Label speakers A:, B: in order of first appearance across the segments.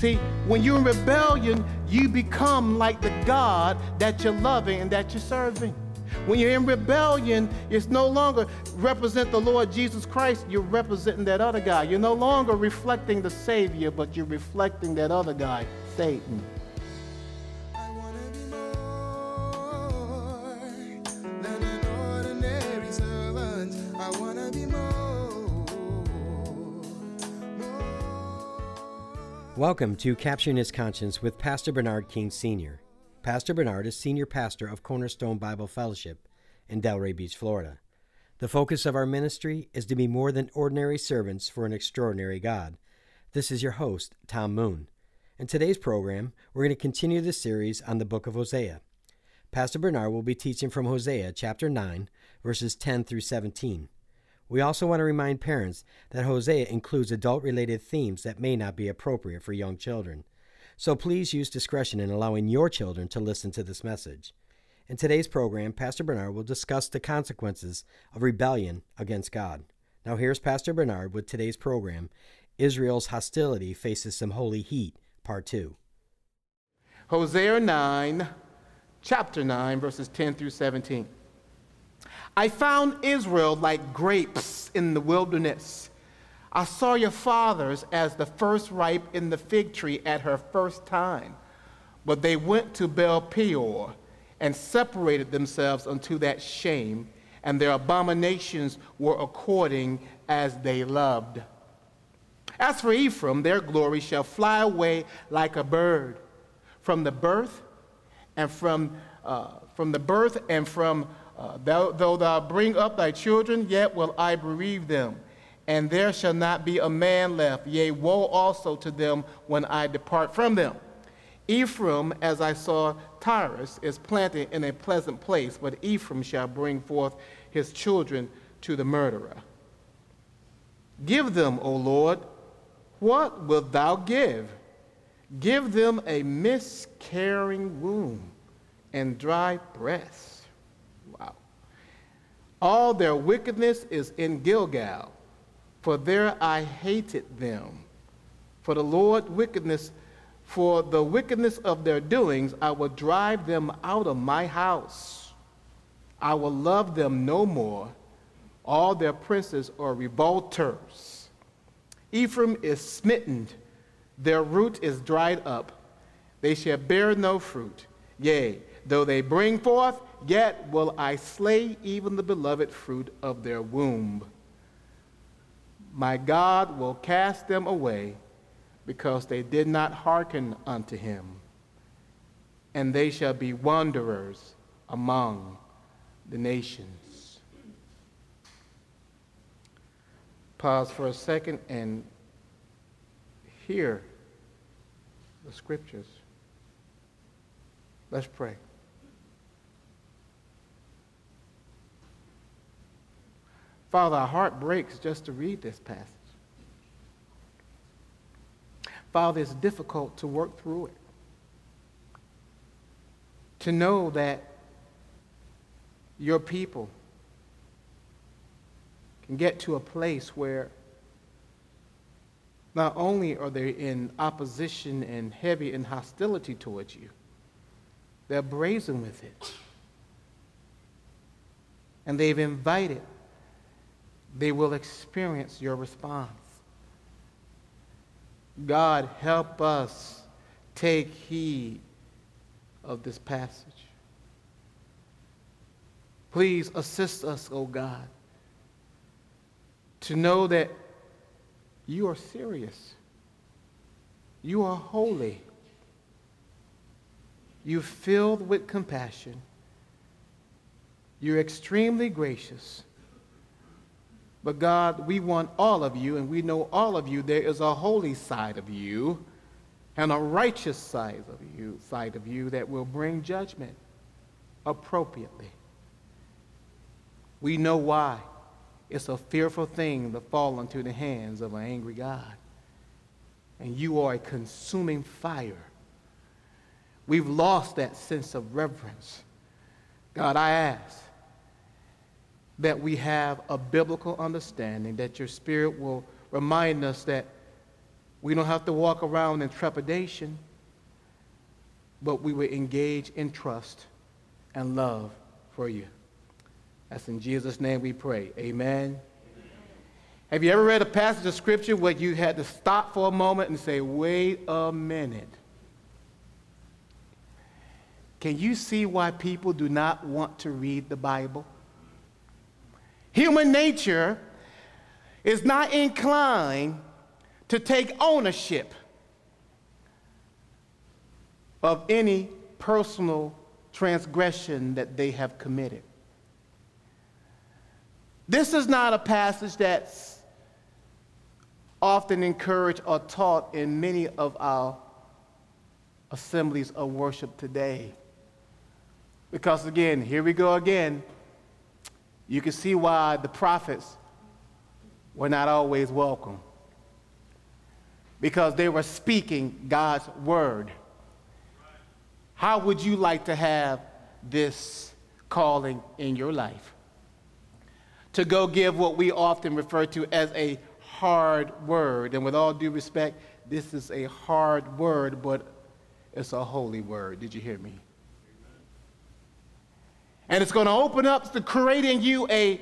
A: See, when you're in rebellion, you become like the God that you're loving and that you're serving. When you're in rebellion, it's no longer represent the Lord Jesus Christ, you're representing that other guy. You're no longer reflecting the Savior, but you're reflecting that other guy, Satan.
B: I wanna be more than an ordinary servant. I wanna be more.
C: Welcome to Capturing His Conscience with Pastor Bernard King Sr. Pastor Bernard is Senior Pastor of Cornerstone Bible Fellowship in Delray Beach, Florida. The focus of our ministry is to be more than ordinary servants for an extraordinary God. This is your host, Tom Moon. In today's program, we're going to continue the series on the book of Hosea. Pastor Bernard will be teaching from Hosea chapter 9, verses 10 through 17. We also want to remind parents that Hosea includes adult-related themes that may not be appropriate for young children. So please use discretion in allowing your children to listen to this message. In today's program, Pastor Bernard will discuss the consequences of rebellion against God. Now here's Pastor Bernard with today's program, Israel's Hostility Faces Some Holy Heat, Part 2.
A: Hosea 9, chapter 9, verses 10 through 17. I found Israel like grapes in the wilderness. I saw your fathers as the first ripe in the fig tree at her first time. But they went to Baal Peor and separated themselves unto that shame, and their abominations were according as they loved. As for Ephraim, their glory shall fly away like a bird. Though thou bring up thy children, yet will I bereave them. And there shall not be a man left, yea, woe also to them when I depart from them. Ephraim, as I saw Tyrus, is planted in a pleasant place, but Ephraim shall bring forth his children to the murderer. Give them, O Lord, what wilt thou give? Give them a miscarrying womb and dry breasts. Wow. All their wickedness is in Gilgal, for there I hated them. For the wickedness of their doings, I will drive them out of my house. I will love them no more. All their princes are revolters. Ephraim is smitten. Their root is dried up. They shall bear no fruit. Yea, though they bring forth, yet will I slay even the beloved fruit of their womb. My God will cast them away because they did not hearken unto him, and they shall be wanderers among the nations. Pause for a second and hear the scriptures. Let's pray. Father, our heart breaks just to read this passage. Father, it's difficult to work through it. To know that your people can get to a place where not only are they in opposition and heavy in hostility towards you, they're brazen with it. And they've invited, they will experience your response. God, help us take heed of this passage. Please assist us, O God, to know that you are serious. You are holy. You're filled with compassion. You're extremely gracious. But God, we want all of you, and we know all of you. There is a holy side of you and a righteous side of you that will bring judgment appropriately. We know why. It's a fearful thing to fall into the hands of an angry God. And you are a consuming fire. We've lost that sense of reverence. God, I ask that we have a biblical understanding, that your Spirit will remind us that We don't have to walk around in trepidation, but we will engage in trust and love for you. That's in Jesus' name we pray. Amen. Have you ever read a passage of Scripture where you had to stop for a moment and say, wait a minute? Can you see why people do not want to read the Bible? Human nature is not inclined to take ownership of any personal transgression that they have committed. This is not a passage that's often encouraged or taught in many of our assemblies of worship today. Because again, here we go again. You can see why the prophets were not always welcome. Because they were speaking God's word. How would you like to have this calling in your life? To go give what we often refer to as a hard word. And with all due respect, this is a hard word, but it's a holy word. Did you hear me? And it's going to open up to creating you a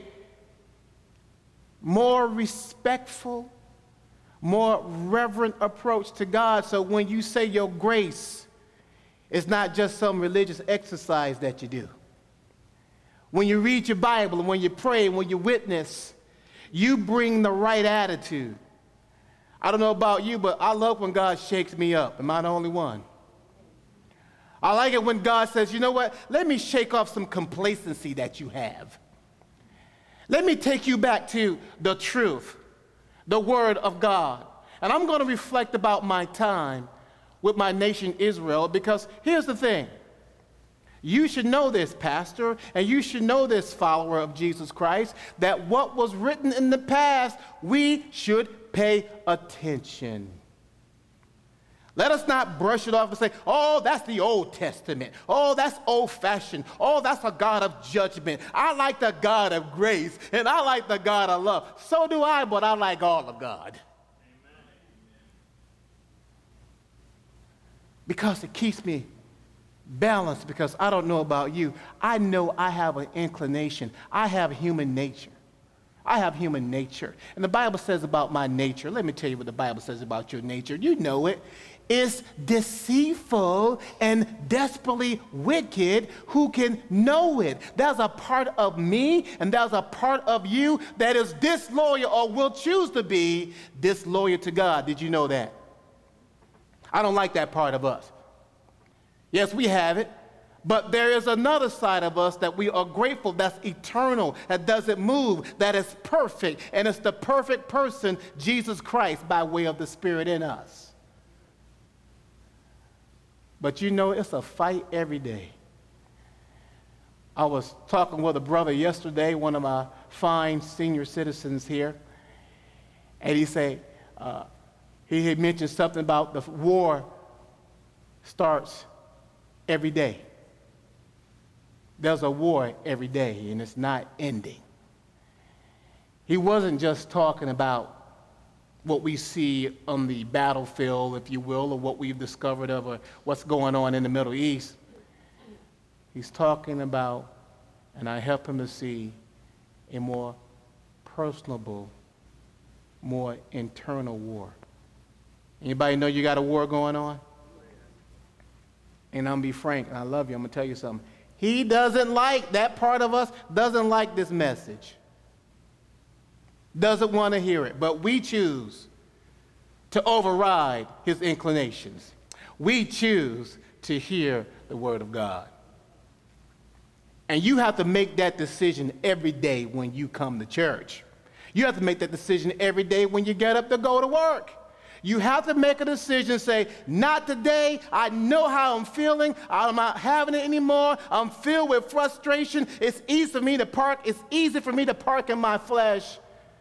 A: more respectful, more reverent approach to God. So when you say your grace, it's not just some religious exercise that you do. When you read your Bible, and when you pray, and when you witness, you bring the right attitude. I don't know about you, but I love when God shakes me up. Am I the only one? I like it when God says, you know what? Let me shake off some complacency that you have. Let me take you back to the truth, the Word of God. And I'm going to reflect about my time with my nation Israel, because here's the thing. You should know this, pastor, and you should know this, follower of Jesus Christ, that what was written in the past, we should pay attention. Let us not brush it off and say, oh, that's the Old Testament. Oh, that's old-fashioned. Oh, that's a God of judgment. I like the God of grace, and I like the God of love. So do I, but I like all of God. Amen. Because it keeps me balanced, because I don't know about you. I know I have an inclination. I have human nature. I have human nature. And the Bible says about my nature, let me tell you what the Bible says about your nature. You know it. It's deceitful and desperately wicked. Who can know it? There's a part of me and there's a part of you that is disloyal or will choose to be disloyal to God. Did you know that? I don't like that part of us. Yes, we have it. But there is another side of us that we are grateful, that's eternal, that doesn't move, that is perfect, and it's the perfect person, Jesus Christ, by way of the Spirit in us. But you know, it's a fight every day. I was talking with a brother yesterday, one of my fine senior citizens here, and he had mentioned something about the war starts every day. There's a war every day, and it's not ending. He wasn't just talking about what we see on the battlefield, if you will, or what we've discovered of what's going on in the Middle East. He's talking about, and I help him to see, a more personable, more internal war. Anybody know you got a war going on? And I'm gonna be frank, and I love you, I'm gonna tell you something. He doesn't like, that part of us doesn't like this message. Doesn't want to hear it. But we choose to override his inclinations. We choose to hear the word of God. And you have to make that decision every day when you come to church. You have to make that decision every day when you get up to go to work. You have to make a decision, say, not today. I know how I'm feeling. I'm not having it anymore. I'm filled with frustration. It's easy for me to park. It's easy for me to park in my flesh.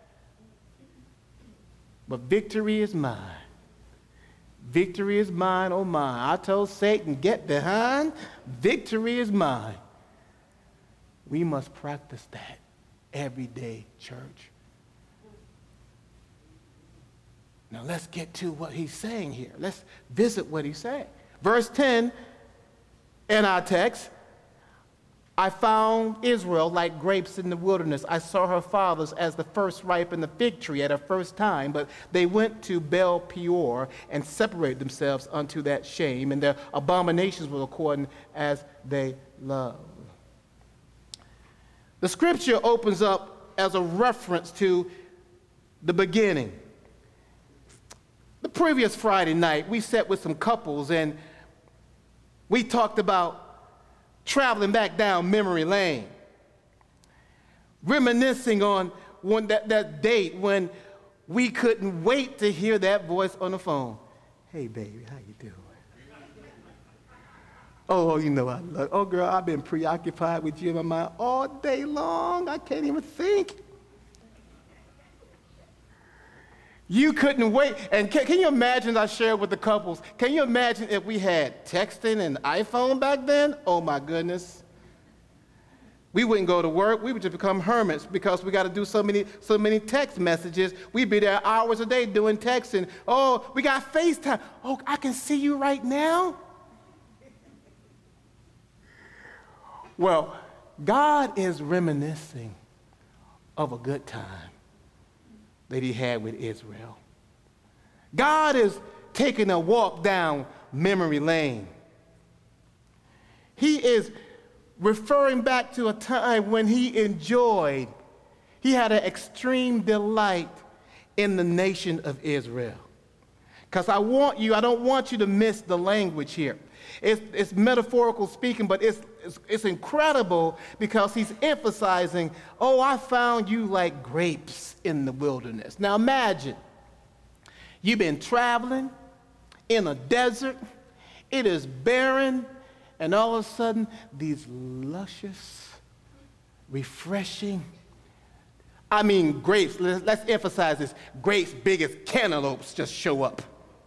A: But victory is mine. Victory is mine, oh mine. I told Satan, get behind. Victory is mine. We must practice that every day, church. Now let's get to what he's saying here. Let's visit what he's saying. Verse 10 in our text, I found Israel like grapes in the wilderness. I saw her fathers as the first ripe in the fig tree at her first time, but they went to Baal Peor and separated themselves unto that shame, and their abominations were according as they loved. The scripture opens up as a reference to the beginning. The previous Friday night, we sat with some couples and we talked about traveling back down memory lane, reminiscing on that date when we couldn't wait to hear that voice on the phone. Hey, baby, how you doing? Oh, you know I love. Oh, girl, I've been preoccupied with you in my mind all day long. I can't even think. You couldn't wait. And can you imagine, I shared with the couples, can you imagine if we had texting and iPhone back then? Oh, my goodness. We wouldn't go to work. We would just become hermits because we got to do so many text messages. We'd be there hours a day doing texting. Oh, we got FaceTime. Oh, I can see you right now. Well, God is reminiscing of a good time that he had with Israel. God is taking a walk down memory lane. He is referring back to a time when he had an extreme delight in the nation of Israel. Because I don't want you to miss the language here. It's metaphorical speaking, but it's incredible because he's emphasizing, oh, I found you like grapes in the wilderness. Now imagine, you've been traveling in a desert, it is barren, and all of a sudden, these luscious, refreshing, grapes, let's emphasize this, grapes big as cantaloupes just show up.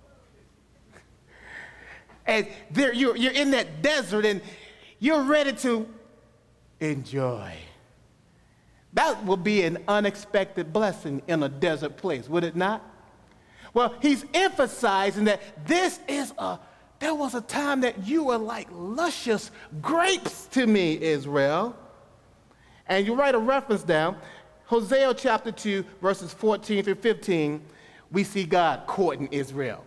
A: And there you're in that desert and you're ready to enjoy. That will be an unexpected blessing in a desert place, would it not? Well, he's emphasizing that there was a time that you were like luscious grapes to me, Israel. And you write a reference down, Hosea chapter 2, verses 14 through 15, we see God courting Israel.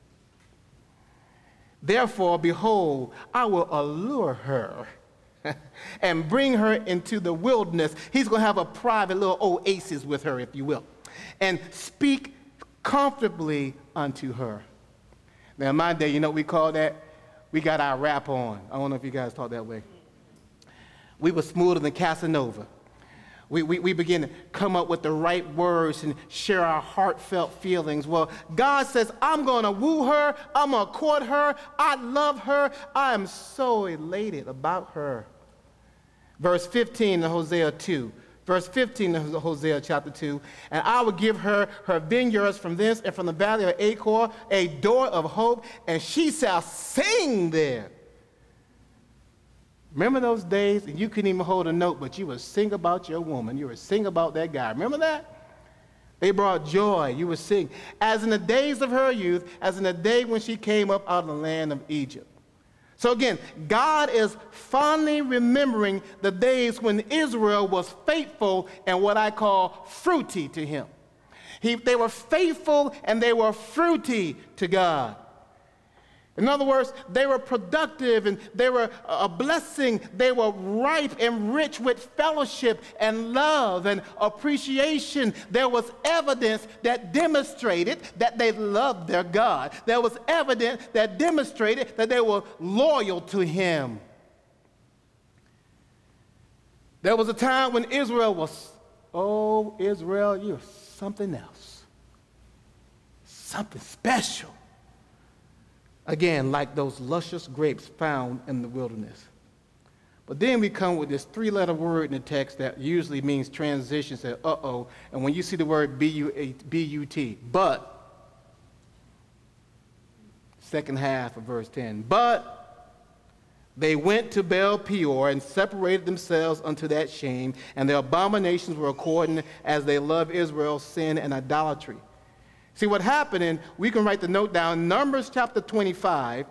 A: Therefore, behold, I will allure her and bring her into the wilderness. He's going to have a private little oasis with her, if you will, and speak comfortably unto her. Now, in my day, you know what we call that? We got our rap on. I don't know if you guys talk that way. We were smoother than Casanova. We begin to come up with the right words and share our heartfelt feelings. Well, God says, I'm going to woo her. I'm going to court her. I love her. I am so elated about her. Verse 15 in Hosea 2. Verse 15 in Hosea chapter 2. And I will give her vineyards from this and from the valley of Achor, a door of hope, and she shall sing there. Remember those days, and you couldn't even hold a note, but you would sing about your woman. You would sing about that guy. Remember that? They brought joy. You would sing. As in the days of her youth, as in the day when she came up out of the land of Egypt. So again, God is fondly remembering the days when Israel was faithful and what I call fruity to him. They were faithful and they were fruity to God. In other words, they were productive and they were a blessing. They were ripe and rich with fellowship and love and appreciation. There was evidence that demonstrated that they loved their God. There was evidence that demonstrated that they were loyal to him. There was a time when Israel was, oh, Israel, you're something else. Something special. Again, like those luscious grapes found in the wilderness. But then we come with this three-letter word in the text that usually means transition, say, uh-oh. And when you see the word B-U-T, but, second half of verse 10, but they went to Baal Peor and separated themselves unto that shame, and their abominations were according as they love Israel's sin and idolatry. See what happened, and we can write the note down, Numbers chapter 25,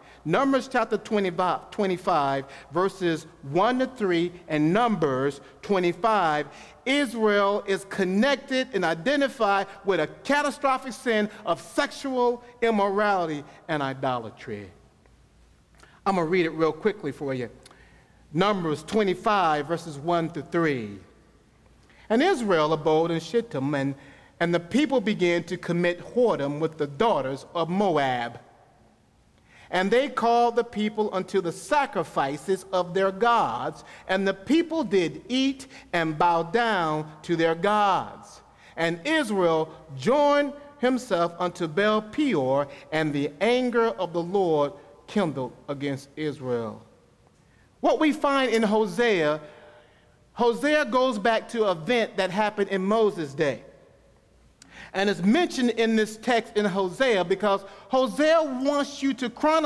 A: verses 1 to 3, and Numbers 25, Israel is connected and identified with a catastrophic sin of sexual immorality and idolatry. I'm going to read it real quickly for you. Numbers 25, verses 1 to 3. And Israel abode in Shittim, and the people began to commit whoredom with the daughters of Moab. And they called the people unto the sacrifices of their gods, and the people did eat and bow down to their gods. And Israel joined himself unto Baal Peor, and the anger of the Lord kindled against Israel. What we find in Hosea goes back to an event that happened in Moses' day. And it's mentioned in this text in Hosea because Hosea wants you to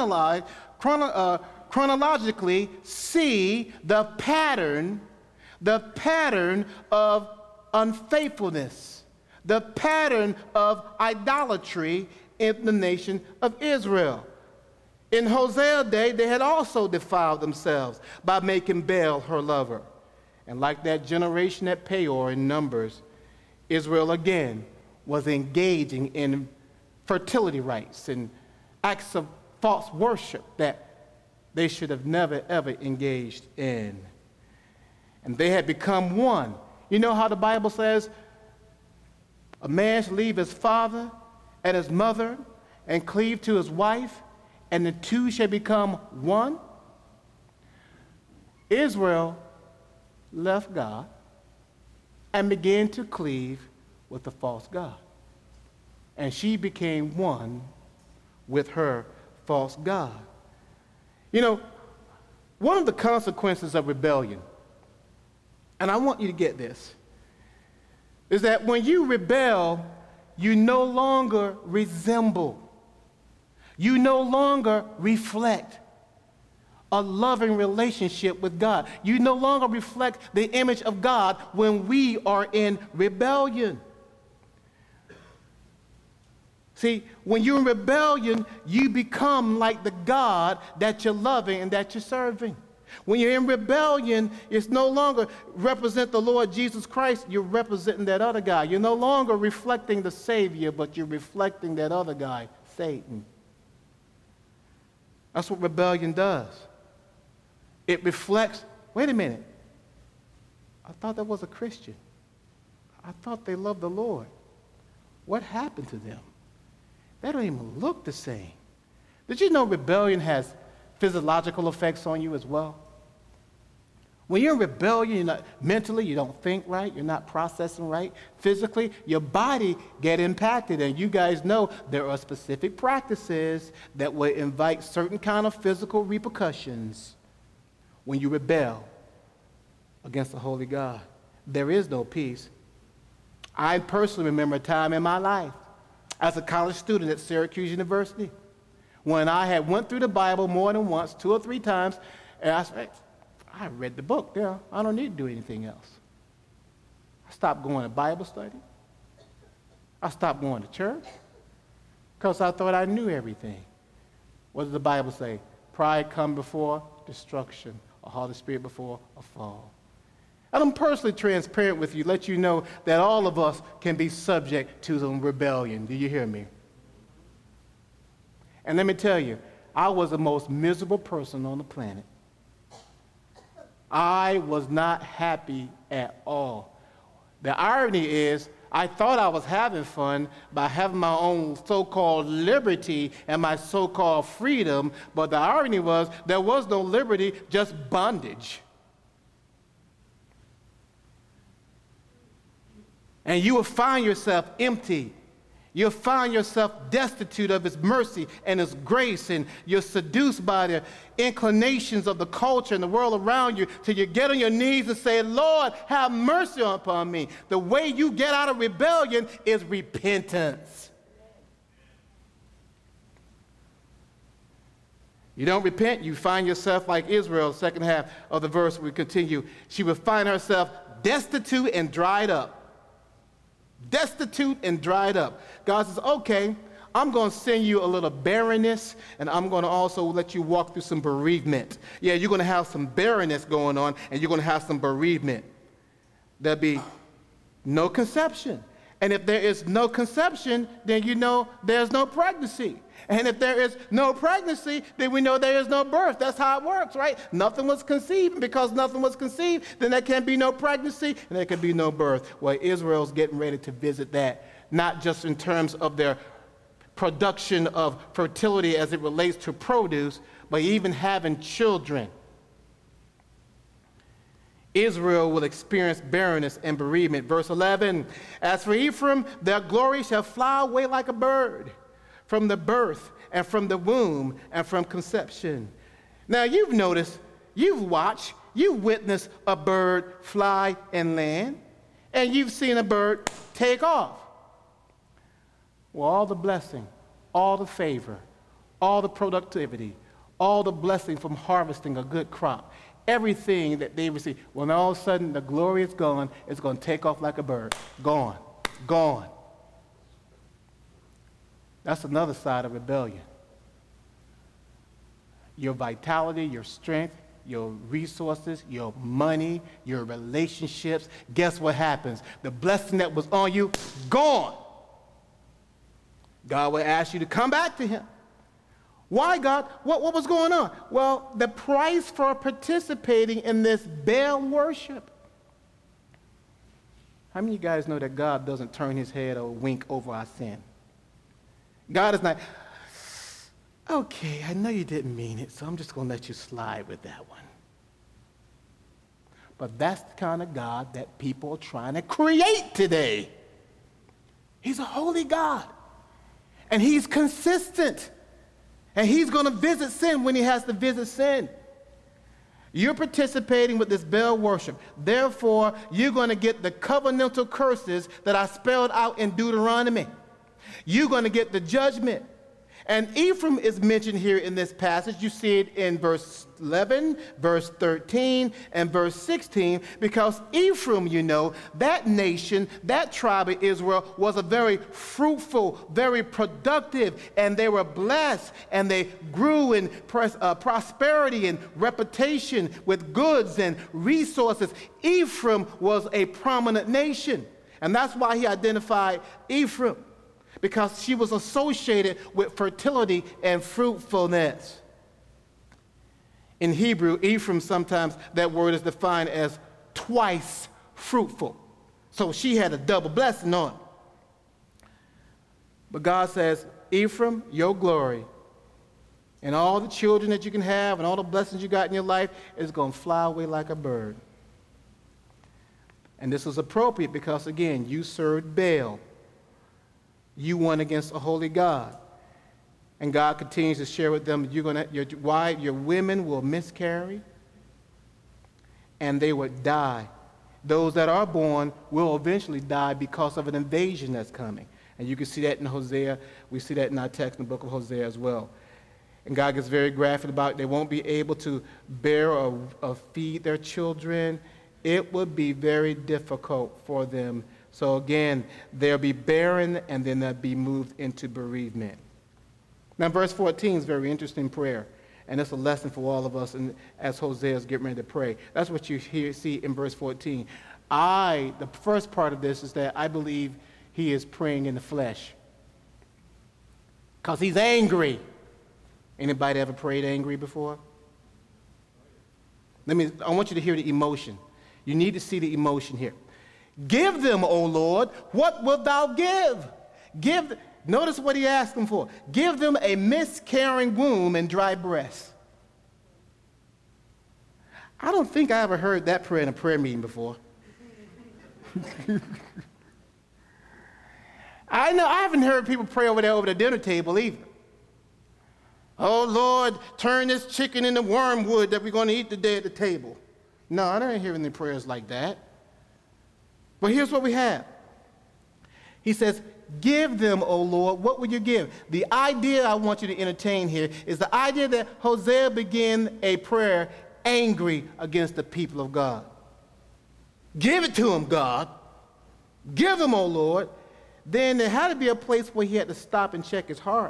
A: chronologically see the pattern of unfaithfulness, the pattern of idolatry in the nation of Israel. In Hosea's day, they had also defiled themselves by making Baal her lover. And like that generation at Peor in Numbers, Israel again was engaging in fertility rites and acts of false worship that they should have never, ever engaged in. And they had become one. You know how the Bible says a man should leave his father and his mother and cleave to his wife, and the two shall become one? Israel left God and began to cleave with the false god. And she became one with her false god. You know, one of the consequences of rebellion, and I want you to get this, is that when you rebel, you no longer resemble, you no longer reflect a loving relationship with God. You no longer reflect the image of God when we are in rebellion. See, when you're in rebellion, you become like the God that you're loving and that you're serving. When you're in rebellion, it's no longer represent the Lord Jesus Christ, you're representing that other guy. You're no longer reflecting the Savior, but you're reflecting that other guy, Satan. That's what rebellion does. It reflects, wait a minute, I thought that was a Christian. I thought they loved the Lord. What happened to them? They don't even look the same. Did you know rebellion has physiological effects on you as well? When you're in rebellion, mentally, you don't think right, you're not processing right. Physically, your body get impacted. And you guys know there are specific practices that will invite certain kind of physical repercussions when you rebel against the holy God. There is no peace. I personally remember a time in my life as a college student at Syracuse University when I had went through the Bible more than once, 2 or 3 times, and I said, I read the book there. I don't need to do anything else. I stopped going to Bible study. I stopped going to church because I thought I knew everything. What does the Bible say? Pride come before destruction, a Holy Spirit before a fall. And I'm personally transparent with you, let you know that all of us can be subject to some rebellion. Do you hear me? And let me tell you, I was the most miserable person on the planet. I was not happy at all. The irony is, I thought I was having fun by having my own so-called liberty and my so-called freedom, but the irony was there was no liberty, just bondage. And you will find yourself empty. You'll find yourself destitute of His mercy and His grace, and you're seduced by the inclinations of the culture and the world around you till you get on your knees and say, Lord, have mercy upon me. The way you get out of rebellion is repentance. You don't repent, you find yourself like Israel, second half of the verse we continue. She would find herself destitute and dried up. destitute and dried up. God says, okay, I'm going to send you a little barrenness, and I'm going to also let you walk through some bereavement. Yeah, you're going to have some barrenness going on, and you're going to have some bereavement. There'll be no conception. And if there is no conception, then you know there's no pregnancy. And if there is no pregnancy, then we know there is no birth. That's how it works, right? Nothing was conceived. And because nothing was conceived, then there can be no pregnancy and there can be no birth. Well, Israel's getting ready to visit that, not just in terms of their production of fertility as it relates to produce, but even having children. Israel will experience barrenness and bereavement. Verse 11, as for Ephraim, their glory shall fly away like a bird from the birth and from the womb and from conception. Now you've noticed, you've watched, you've witnessed a bird fly and land, and you've seen a bird take off. Well, all the blessing, all the favor, all the productivity, all the blessing from harvesting a good crop, everything that they receive, when all of a sudden the glory is gone, it's going to take off like a bird. Gone. Gone. That's another side of rebellion. Your vitality, your strength, your resources, your money, your relationships, guess what happens? The blessing that was on you, gone. God will ask you to come back to him. Why, God? What was going on? Well, the price for participating in this Baal worship. How many of you guys know that God doesn't turn his head or wink over our sin? God is not, okay, I know you didn't mean it, so I'm just going to let you slide with that one. But that's the kind of God that people are trying to create today. He's a holy God, and he's consistent. And he's going to visit sin when he has to visit sin. You're participating with this Baal worship. Therefore, you're going to get the covenantal curses that I spelled out in Deuteronomy. You're going to get the judgment. And Ephraim is mentioned here in this passage. You see it in verse 11, verse 13, and verse 16, because Ephraim, you know, that nation, that tribe of Israel was a very fruitful, very productive, and they were blessed, and they grew in prosperity and reputation with goods and resources. Ephraim was a prominent nation, and that's why he identified Ephraim, because she was associated with fertility and fruitfulness. In Hebrew, Ephraim, sometimes that word is defined as twice fruitful. So she had a double blessing on her. But God says, Ephraim, your glory, and all the children that you can have and all the blessings you got in your life is going to fly away like a bird. And this was appropriate because, again, you served Baal. You won against a holy God. And God continues to share with them, your women will miscarry, and they would die. Those that are born will eventually die because of an invasion that's coming. And you can see that in Hosea. We see that in our text in the book of Hosea as well. And God gets very graphic about it. They won't be able to bear or feed their children. It would be very difficult for them. So again, they'll be barren, and then they'll be moved into bereavement. Now, verse 14 is a very interesting prayer, and it's a lesson for all of us as Hosea is getting ready to pray. That's what you see in verse 14. The first part of this is that I believe he is praying in the flesh because he's angry. Anybody ever prayed angry before? I want you to hear the emotion. You need to see the emotion here. Give them, O Lord, what wilt thou give? Notice what he asked them for. Give them a miscarrying womb and dry breasts. I don't think I ever heard that prayer in a prayer meeting before. I haven't heard people pray over there over the dinner table either. Oh, Lord, turn this chicken into wormwood that we're going to eat today at the table. No, I don't hear any prayers like that. But here's what we have. He says, give them, O Lord, what would you give? The idea I want you to entertain here is the idea that Hosea began a prayer angry against the people of God. Give it to them, God. Give him, O Lord. Then there had to be a place where he had to stop and check his heart.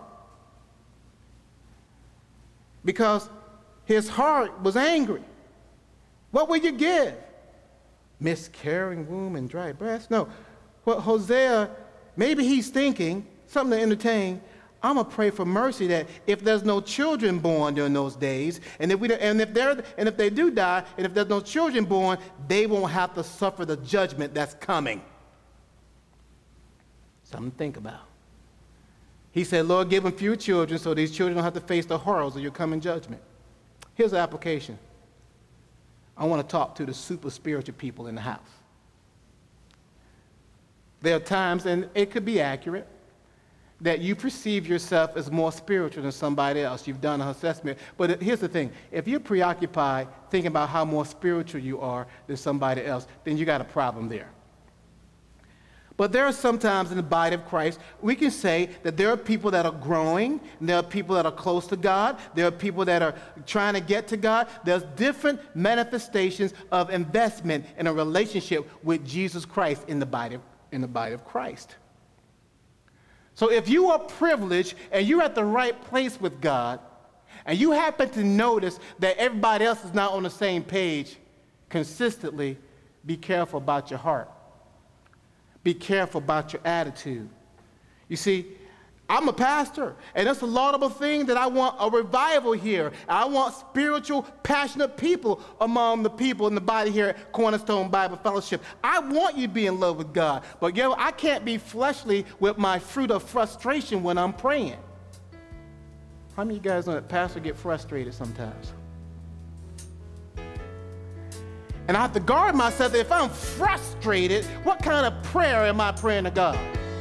A: Because his heart was angry. What will you give? Miscarrying womb and dry breast? No. What Hosea, maybe he's thinking, something to entertain, I'm going to pray for mercy that if there's no children born during those days, and if they do die, and if there's no children born, they won't have to suffer the judgment that's coming. Something to think about. He said, Lord, give them few children so these children don't have to face the horrors of your coming judgment. Here's the application. I want to talk to the super spiritual people in the house. There are times, and it could be accurate, that you perceive yourself as more spiritual than somebody else. You've done an assessment. But here's the thing. If you're preoccupied thinking about how more spiritual you are than somebody else, then you got a problem there. But there are sometimes in the body of Christ, we can say that there are people that are growing, and there are people that are close to God, there are people that are trying to get to God. There's different manifestations of investment in a relationship with Jesus Christ in the body of Christ. So if you are privileged and you're at the right place with God, and you happen to notice that everybody else is not on the same page consistently, be careful about your heart. Be careful about your attitude. You see, I'm a pastor, and it's a laudable thing that I want a revival here. I want spiritual, passionate people among the people in the body here at Cornerstone Bible Fellowship. I want you to be in love with God, but I can't be fleshly with my fruit of frustration when I'm praying. How many of you guys know that pastors get frustrated sometimes? And I have to guard myself that if I'm frustrated, what kind of prayer am I praying to God?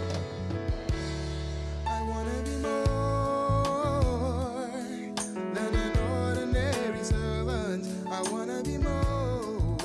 B: I want to be more than an ordinary servant. I want to be more.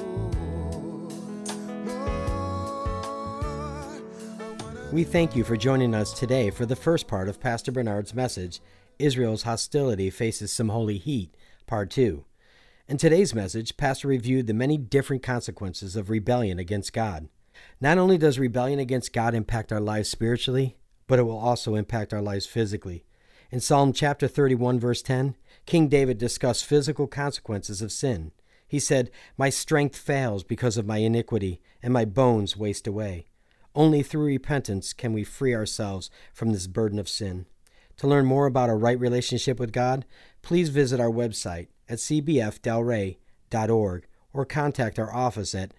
C: We thank you for joining us today for the first part of Pastor Bernard's message, Israel's Hostility Faces Some Holy Heat, Part 2. In today's message, Pastor reviewed the many different consequences of rebellion against God. Not only does rebellion against God impact our lives spiritually, but it will also impact our lives physically. In Psalm chapter 31, verse 10, King David discussed physical consequences of sin. He said, "My strength fails because of my iniquity, and my bones waste away. Only through repentance can we free ourselves from this burden of sin." To learn more about a right relationship with God, please visit our website at cbfdelray.org or contact our office at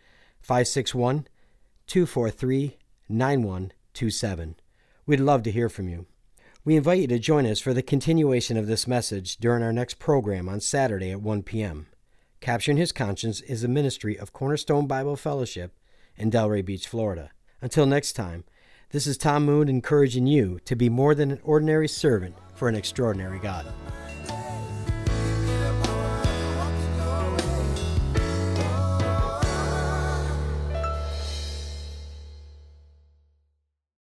C: 561-243-9127. We'd love to hear from you. We invite you to join us for the continuation of this message during our next program on Saturday at 1 p.m. Capturing His Conscience is a ministry of Cornerstone Bible Fellowship in Delray Beach, Florida. Until next time, this is Tom Moon encouraging you to be more than an ordinary servant for an extraordinary God.